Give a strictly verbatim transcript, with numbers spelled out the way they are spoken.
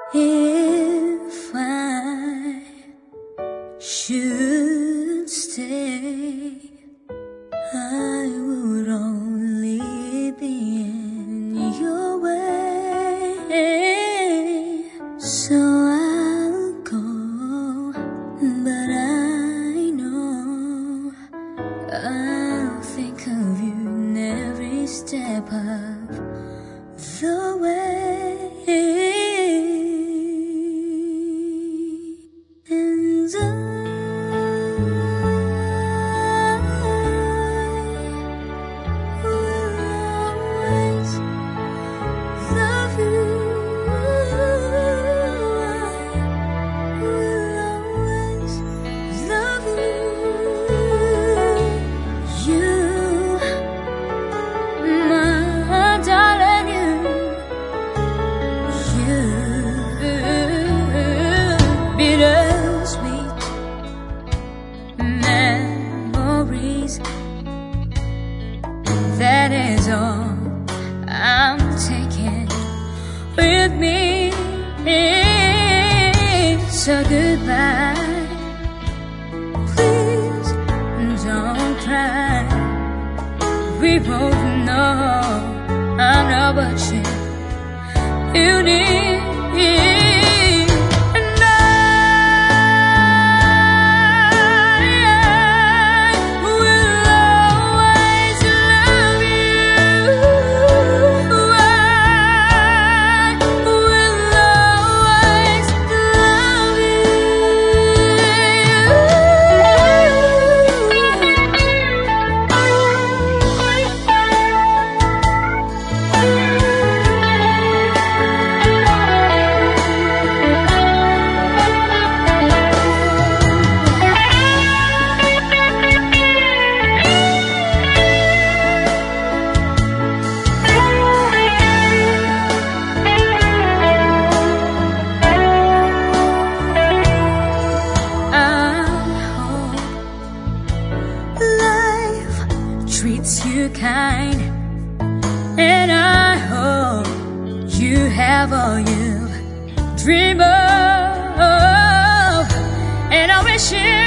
If I should stay, I would only be in your way. So I'll go, but I know I'll think of you in every step of the way. And I will always love you. I will always love you. You, my darling, you, you, bittersweet memories. That is all I'm taking with me. So goodbye, please don't cry. We both know I'm not what you, you need. And I will always love you. I will always love treats you kind, and I hope you have all you dream of, and I wish you